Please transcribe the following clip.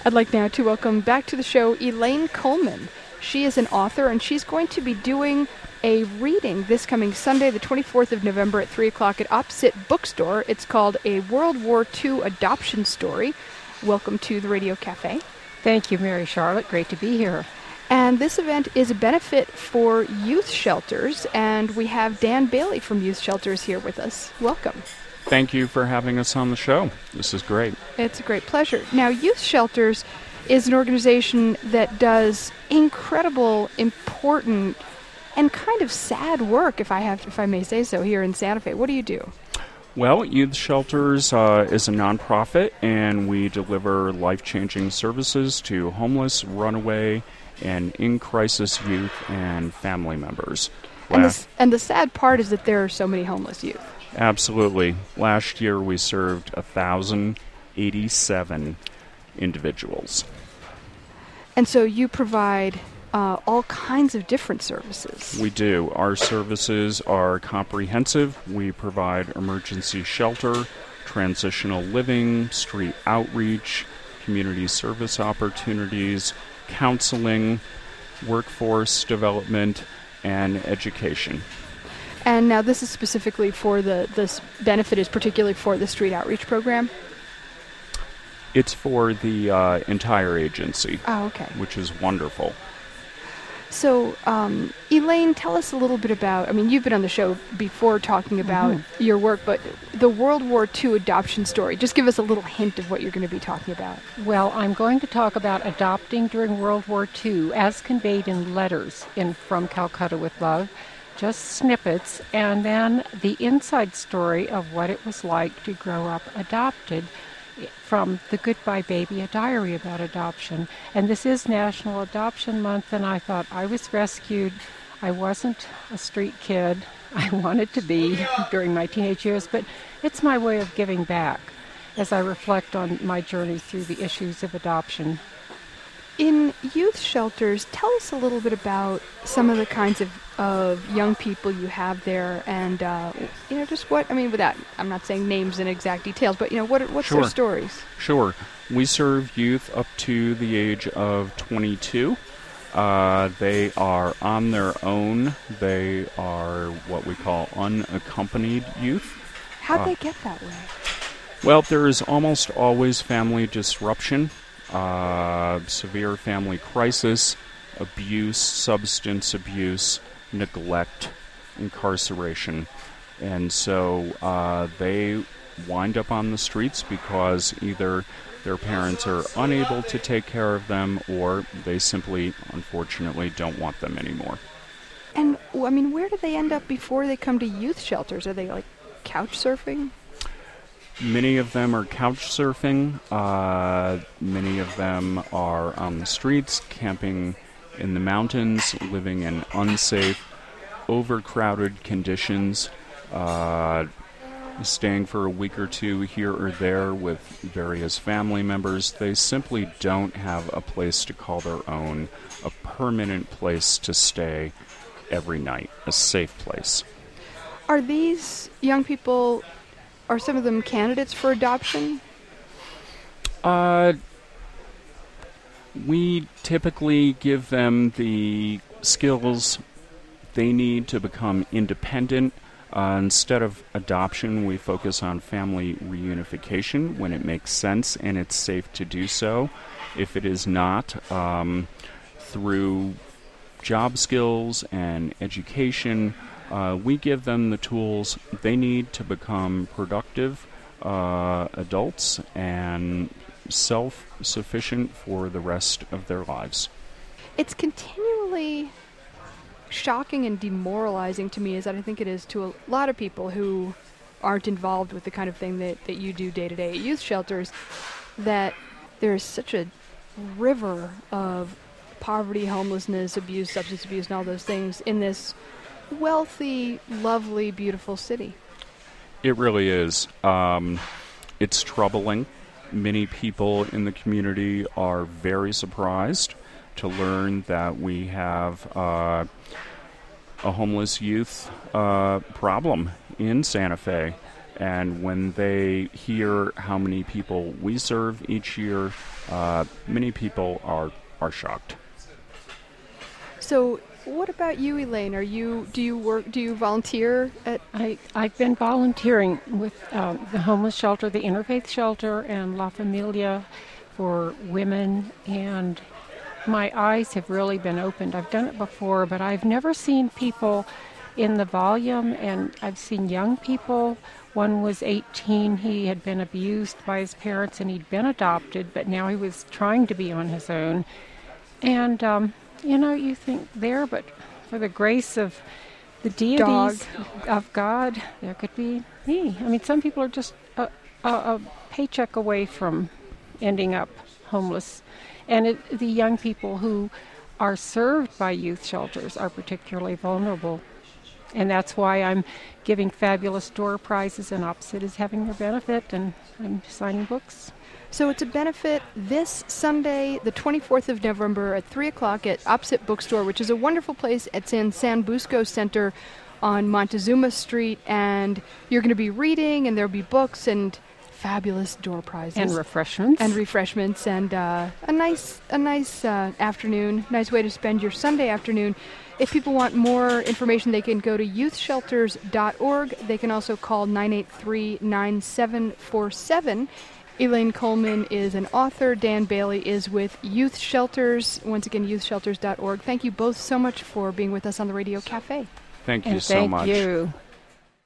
I'd like now to welcome back to the show Elaine Coleman. She is an author, and she's going to be doing a reading this coming Sunday, the 24th of November at 3 o'clock at Opposite Bookstore. It's called A World War II Adoption Story. Welcome to the Radio Cafe. Thank you, Mary Charlotte. Great to be here. And this event is a benefit for youth shelters, and we have Dan Bailey from Youth Shelters here with us. Welcome. Thank you for having us on the show. This is great. It's a great pleasure. Now, Youth Shelters is an organization that does incredible, important, and kind of sad work, if I may say so, here in Santa Fe. What do you do? Well, Youth Shelters is a nonprofit, and we deliver life-changing services to homeless, runaway, and in-crisis youth and family members. And the sad part is that there are so many homeless youth. Absolutely. Last year we served 1,087 individuals. And so you provide all kinds of different services. We do. Our services are comprehensive. We provide emergency shelter, transitional living, street outreach, community service opportunities, counseling, workforce development, and education. And now this is specifically for this benefit is particularly for the street outreach program? It's for the entire agency. Oh, okay. Which is wonderful. So, Elaine, tell us a little bit about, you've been on the show before talking about your work, but the World War II adoption story. Just give us a little hint of what you're going to be talking about. Well, I'm going to talk about adopting during World War II as conveyed in letters From Calcutta with Love. Just snippets, and then the inside story of what it was like to grow up adopted from The Goodbye Baby, a diary about adoption. And this is National Adoption Month, and I thought I was rescued. I wasn't a street kid. I wanted to be during my teenage years, but it's my way of giving back as I reflect on my journey through the issues of adoption. In youth shelters, tell us a little bit about some of the kinds of young people you have there, and just what without I'm not saying names and exact details, but what's Sure. their stories? Sure. We serve youth up to the age of 22. They are on their own. They are what we call unaccompanied youth. How'd they get that way? Well, there is almost always family disruption. Severe family crisis, abuse, substance abuse, neglect, incarceration. And so they wind up on the streets because either their parents are unable to take care of them or they simply, unfortunately, don't want them anymore. And, where do they end up before they come to youth shelters? Are they, couch surfing? Many of them are couch surfing. Many of them are on the streets, camping in the mountains, living in unsafe, overcrowded conditions, staying for a week or two here or there with various family members. They simply don't have a place to call their own, a permanent place to stay every night, a safe place. Are these young people... Are some of them candidates for adoption? We typically give them the skills they need to become independent. Instead of adoption, we focus on family reunification when it makes sense and it's safe to do so. If it is not, through job skills and education, we give them the tools they need to become productive adults and self-sufficient for the rest of their lives. It's continually shocking and demoralizing to me, as I think it is to a lot of people who aren't involved with the kind of thing that you do day to day at youth shelters, that there's such a river of poverty, homelessness, abuse, substance abuse, and all those things in this wealthy, lovely, beautiful city. It really is. It's troubling. Many people in the community are very surprised to learn that we have a homeless youth problem in Santa Fe. And when they hear how many people we serve each year, many people are shocked. So, what about you, Elaine? Do you volunteer at? I've been volunteering with the homeless shelter, the Interfaith Shelter, and La Familia for women, and my eyes have really been opened. I've done it before, but I've never seen people in the volume, and I've seen young people. One was 18. He had been abused by his parents, and he'd been adopted, but now he was trying to be on his own. And, you think there, but for the grace of the deities of God, there could be me. I mean, some people are just a paycheck away from ending up homeless. And the young people who are served by youth shelters are particularly vulnerable. And that's why I'm giving fabulous door prizes, and OPSIT is having their benefit, and I'm signing books. So it's a benefit this Sunday, the 24th of November at 3 o'clock at OPSIT Bookstore, which is a wonderful place. It's in San Busco Center on Montezuma Street, and you're going to be reading, and there'll be books and fabulous door prizes. And refreshments. And a nice afternoon, nice way to spend your Sunday afternoon. If people want more information, they can go to youthshelters.org. They can also call 983-9747. Elaine Coleman is an author. Dan Bailey is with Youth Shelters. Once again, youthshelters.org. Thank you both so much for being with us on the Radio Cafe. Thank you so much. Thank you.